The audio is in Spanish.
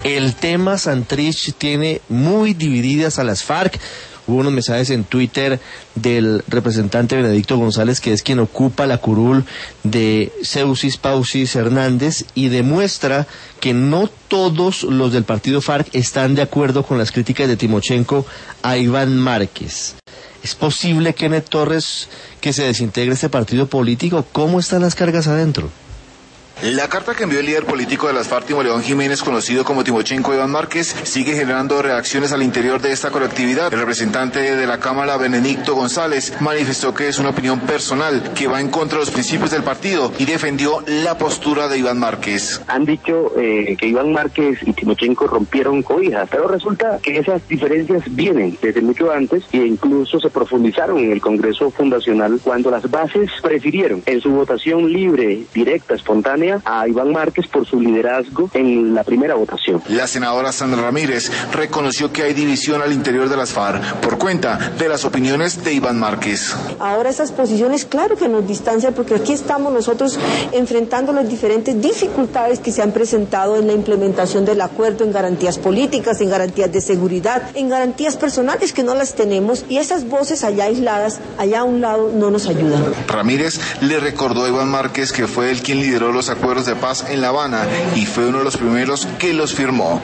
El tema Santrich tiene muy divididas a las FARC. Hubo unos mensajes en Twitter del representante Benedicto González, que es quien ocupa la curul de Seusis Pausis Hernández, y demuestra que no todos los del partido FARC están de acuerdo con las críticas de Timochenko a Iván Márquez. ¿Es posible, Kenneth Torres, que se desintegre este partido político? ¿Cómo están las cargas adentro? La carta que envió el líder político de las FARC, Timo León Jiménez, conocido como Timochenko Iván Márquez, sigue generando reacciones al interior de esta colectividad. El representante de la Cámara, Benedicto González, manifestó que es una opinión personal que va en contra de los principios del partido y defendió la postura de Iván Márquez. Han dicho que Iván Márquez y Timochenko rompieron cobijas, pero resulta que esas diferencias vienen desde mucho antes e incluso se profundizaron en el Congreso Fundacional cuando las bases prefirieron en su votación libre, directa, espontánea, a Iván Márquez por su liderazgo en la primera votación. La senadora Sandra Ramírez reconoció que hay división al interior de las FARC por cuenta de las opiniones de Iván Márquez. Ahora esas posiciones, claro que nos distancian, porque aquí estamos nosotros enfrentando las diferentes dificultades que se han presentado en la implementación del acuerdo, en garantías políticas, en garantías de seguridad, en garantías personales que no las tenemos, y esas voces allá aisladas, allá a un lado, no nos ayudan. Ramírez le recordó a Iván Márquez que fue él quien lideró los acuerdos de paz en La Habana y fue uno de los primeros que los firmó.